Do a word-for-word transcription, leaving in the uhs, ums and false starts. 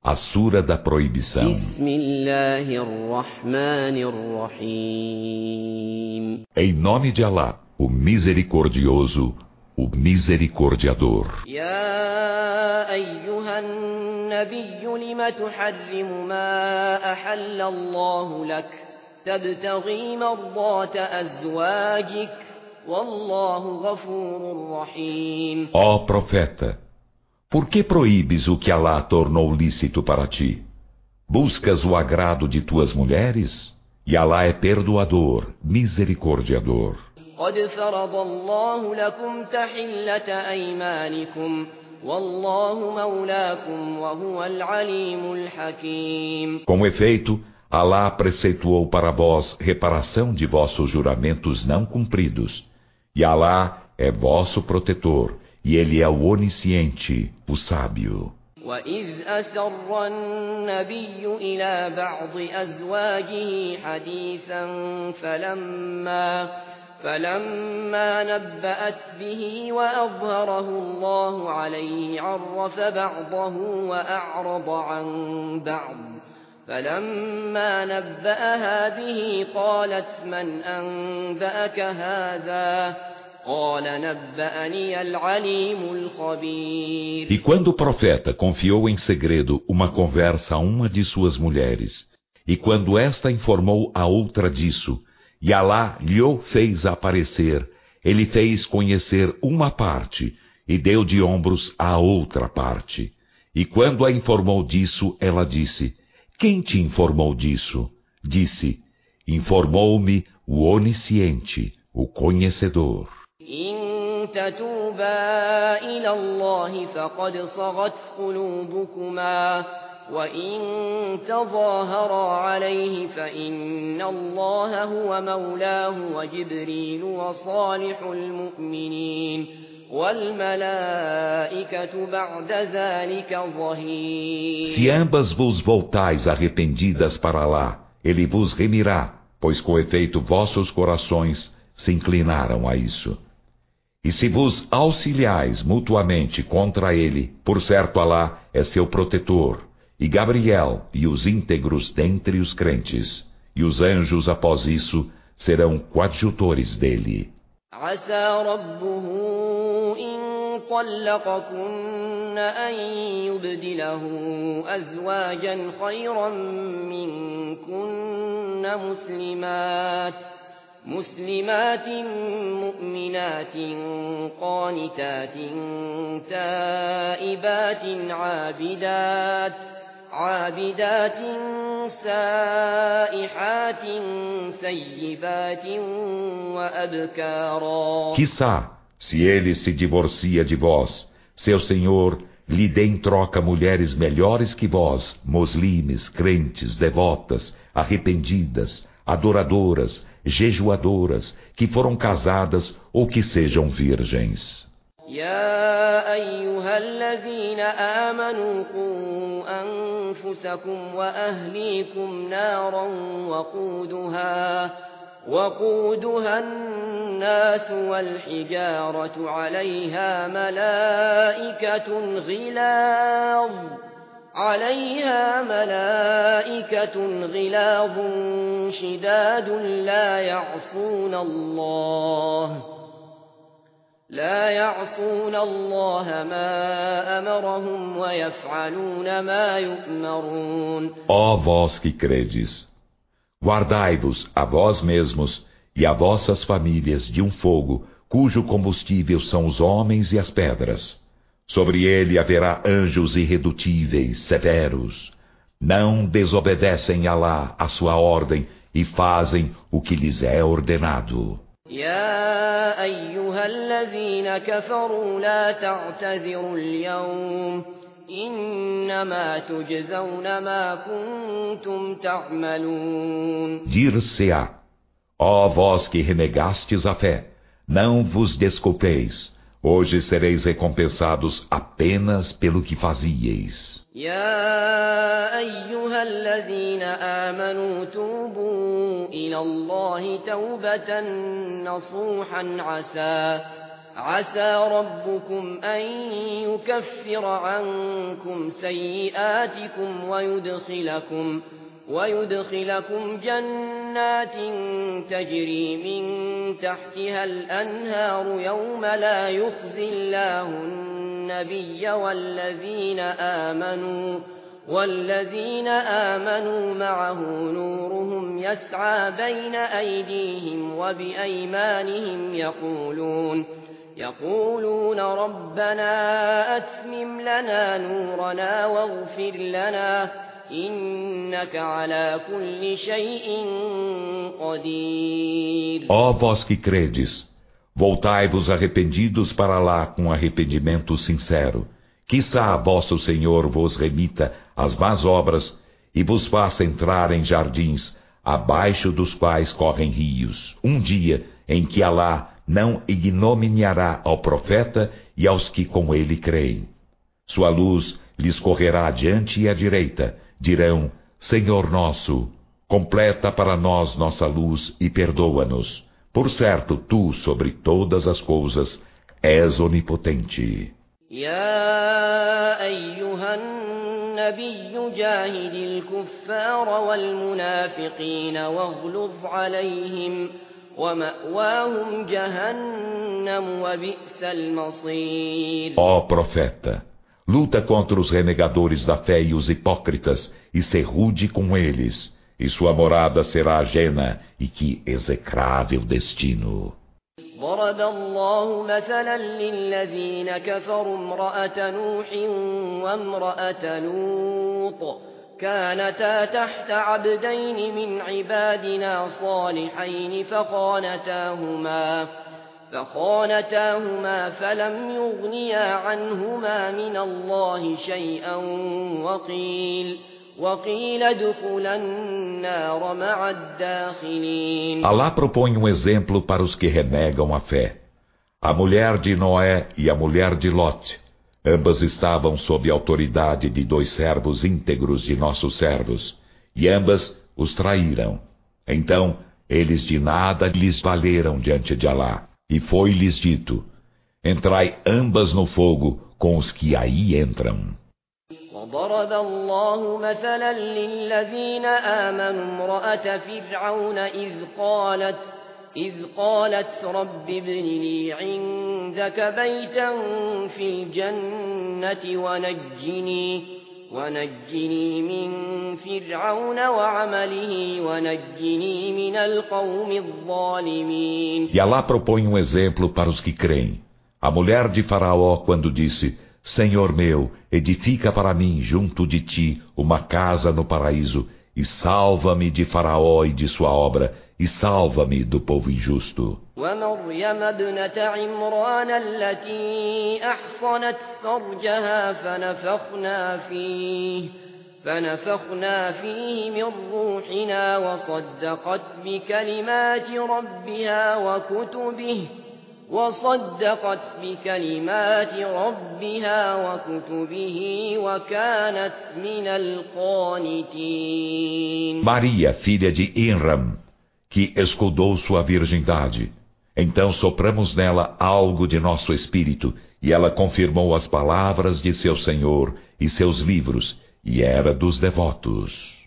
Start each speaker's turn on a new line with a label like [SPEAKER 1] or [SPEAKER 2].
[SPEAKER 1] A Sura da Proibição. Em nome de Alá, o Misericordioso, o Misericordiador.
[SPEAKER 2] يا أيها النبي لم تحرم ما أحل الله لك تبتغي مرضات أزواجك والله غفور رحيم.
[SPEAKER 1] Ó profeta, por que proíbes o que Alá tornou lícito para ti? Buscas o agrado de tuas mulheres? E Alá é perdoador, misericordiador.
[SPEAKER 2] قد فرض الله لكم تحلة أيمانكم والله مولاكم وهو العليم الحكيم.
[SPEAKER 1] Com efeito, Alá preceituou para vós reparação de vossos juramentos não cumpridos. E Alá é vosso protetor, e Ele é o onisciente, o sábio.
[SPEAKER 2] وَإِذْ أَسَرَّ النَّبِيُّ إِلَى بَعْضِ أَزْوَاجِهِ حَدِيثًا فَلَمَّا فَلَمَّا نَبَّأَتْ بِهِ وَأَظْهَرَهُ اللَّهُ عَلَيْهِ عَرَّفَ بَعْضَهُ وَأَعْرَضَ عَن بَعْضٍ فَلَمَّا نَبَّأَهَا بِهِ قَالَتْ مَنْ أَنبَأَكَ هَذَا قَالَ نَبَّأَنِيَ الْعَلِيمُ الْخَبِيرُ.
[SPEAKER 1] E quando o profeta confiou em segredo uma conversa a uma de suas mulheres, e quando esta informou a outra disso, e Alá lhe o fez aparecer, ele fez conhecer uma parte, e deu de ombros à outra parte. E quando a informou disso, ela disse: quem te informou disso? Disse: informou-me o onisciente, o conhecedor.
[SPEAKER 2] إن تتوبا إلى الله فقد صغت قلوبكما وإن تظاهرا عليه فإن الله هو مولاه وجبريل وصالح المؤمنين والملائكة بعد ذلك ظهير.
[SPEAKER 1] Se ambas vos voltais arrependidas para lá, ele vos remirá, pois com efeito vossos corações se inclinaram a isso. E se vos auxiliais mutuamente contra ele, por certo Alá é seu protetor, e Gabriel e os íntegros dentre os crentes, e os anjos após isso serão coadjutores dele.
[SPEAKER 2] عسى ربه إن طلقكن أن يبدله أزواجا خيرا منكن مسلمات مسلمات مؤمنات قانتات تائبات عابدات عابدات سائحات ثيبات وأبكارا.
[SPEAKER 1] Quiçá, se ele se divorcia de vós, seu Senhor lhe dê em troca mulheres melhores que vós, muslimes, crentes, devotas, arrependidas, adoradoras, jejuadoras, que foram casadas ou que sejam virgens.
[SPEAKER 2] يا أيها الذين آمنوا قوا أنفسكم وأهليكم نارا وقودها وقودها الناس والحجارة عليها ملائكة غلاظ عليها ملائكة غلاظ شداد لا يعصون الله لا يعصون الله ما أمرهم ويفعلون ما يؤمرون.
[SPEAKER 1] Ó vós que credes, guardai-vos a vós mesmos e a vossas famílias de um fogo, cujo combustível são os homens e as pedras. Sobre ele haverá anjos irredutíveis, severos. Não desobedecem a Alá, a sua ordem, e fazem o que lhes é ordenado.
[SPEAKER 2] يا أيها الذين كفروا لا تعتذروا اليوم إنما تجزون ما كنتم تعملون.
[SPEAKER 1] Dir-se-á: ó vós que renegastes a fé, não vos desculpeis. Hoje sereis recompensados apenas pelo que fazieis.
[SPEAKER 2] يا أيها الذين آمنوا توبوا إلى الله توبة نصوحا عسى عسى ربكم أن يكفر عنكم سيئاتكم ويدخلكم ويدخلكم جنات تجري من تحتها الأنهار يوم لا يخزي الله النبي والذين آمنوا والذين آمنوا معه نورهم يسعى بين أيديهم وبأيمانهم يقولون يقولون ربنا أتمم لنا نورنا واغفر لنا إنك على كل شيء قدير.
[SPEAKER 1] Ó vós que credes, voltai-vos arrependidos para lá com arrependimento sincero. Quiçá vosso Senhor vos remita as más obras e vos faça entrar em jardins, abaixo dos quais correm rios, um dia em que Alá não ignominiará ao profeta e aos que com ele creem. Sua luz lhes correrá adiante e à direita. Dirão, Senhor nosso, completa para nós nossa luz e perdoa-nos. Por certo, tu, sobre todas as coisas, és onipotente.
[SPEAKER 2] يا أيها النبي جاهد الكفار والمنافقين واغلظ عليهم ومأواهم جهنم وبئس المصير.
[SPEAKER 1] Ó profeta, luta contra os renegadores da fé e os hipócritas e se rude com eles, e sua morada será ajena e que execrável destino.
[SPEAKER 2] ضرب الله مثلا للذين كفروا امرأة نوح وامرأة لوط كانتا تحت عبدين من عبادنا صالحين فخانتاهما فخانتاهما فلم يغنيا عنهما من الله شيئا وقيل وقيل ادخلا النار مع الداخلين.
[SPEAKER 1] Alá propõe um exemplo para os que renegam a fé. A mulher de Noé e a mulher de Lot, ambas estavam sob a autoridade de dois servos íntegros de nossos servos, e ambas os traíram. Então, eles de nada lhes valeram diante de Alá, e foi-lhes dito, entrai ambas no fogo com os que aí entram.
[SPEAKER 2] وضرب الله مثلا للذين آمنوا امرأة فرعون إذ قالت إذ قالت رب ابن لي عندك بيتا في الجنة ونجني ونجني من فرعون وعمله ونجني من القوم الظالمين.
[SPEAKER 1] E Alá propõe um exemplo para os que creem. A mulher de Faraó, quando disse, Senhor meu, edifica para mim junto de ti uma casa no paraíso, e salva-me de Faraó e de sua obra, e salva-me do povo injusto.
[SPEAKER 2] ومريم ابنة عمران التي أحصنت فرجها فنفخنا فيه فنفخنا فيه من روحنا وصدقت بكلمات ربها وكتبه وصدقت بكلمات ربها وكتبه وكانت من القانتين.
[SPEAKER 1] Maria, filha de Imran, que escudou sua virgindade. Então sopramos nela algo de nosso espírito, e ela confirmou as palavras de seu Senhor e seus livros, e era dos devotos.